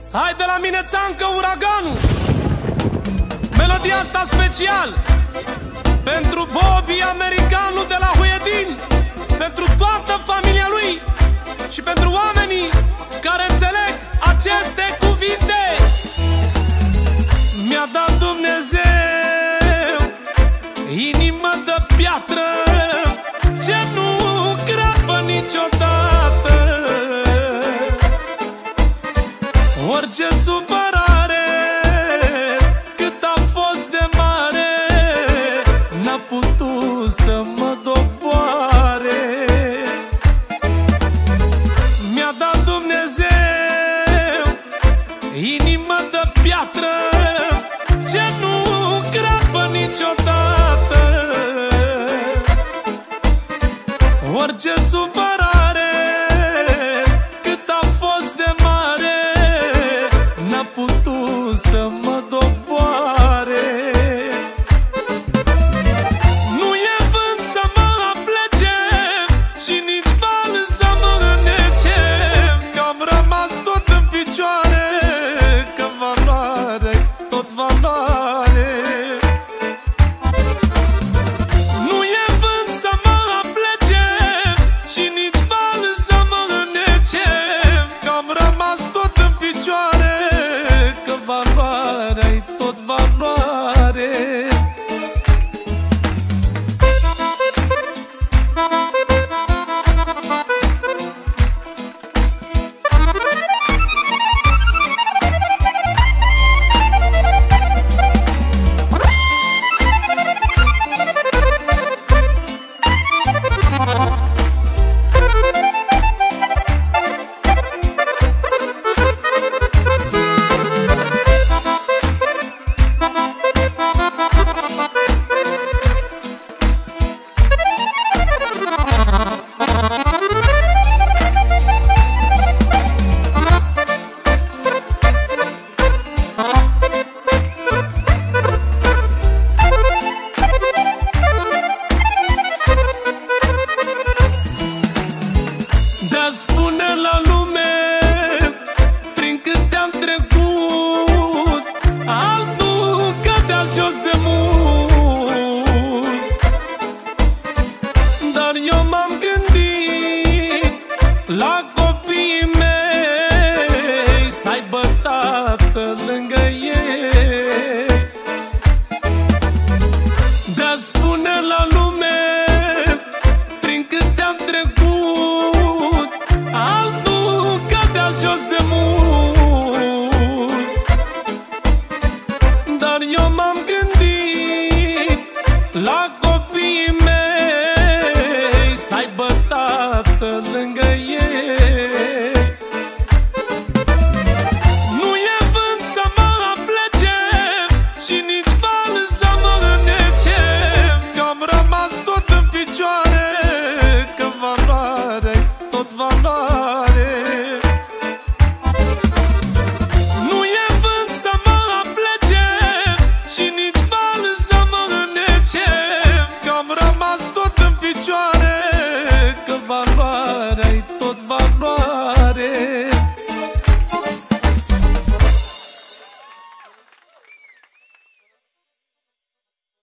Hai de la mine țancă uraganul. Melodia asta special pentru Bobby americanul de la Huiedin, pentru toată familia lui și pentru oamenii care înțeleg aceste cuvinte. Mi-a dat Dumnezeu inimă de piatră ce nu crapă niciodată. Orice supărare cât a fost de mare n-a putut să mă doboare. Mi-a dat Dumnezeu inimă de piatră ce nu crapă niciodată. Orice supărare cât a fost de mare n-a putut să mă doboare. Nu e vânt să mă aplece și nici val să mă înnece, că am rămas tot în picioare, că valoare, tot valoare. Nu e vânt să mă aplece și nici val să mă înnece, că am rămas tot în picioare, că valoare-i tot valoare. Spune la lume prin câte am trecut, altul cădea jos de mult. Dar eu m-am gândit la copiii mei, să aibă tată lângă ei. Dar spune la lume prin câte am trecut, altul cădea jos de mult. Dar eu m-am gândit la copiii mei, să aibă tată lângă ei. Nu e vânt să mă aplece și nici val să mă înnece, că am rămas tot în picioare, că valoare, tot valoare. Nu e vânt să mă aplece și nici val să mă înnece, că am rămas tot în picioare,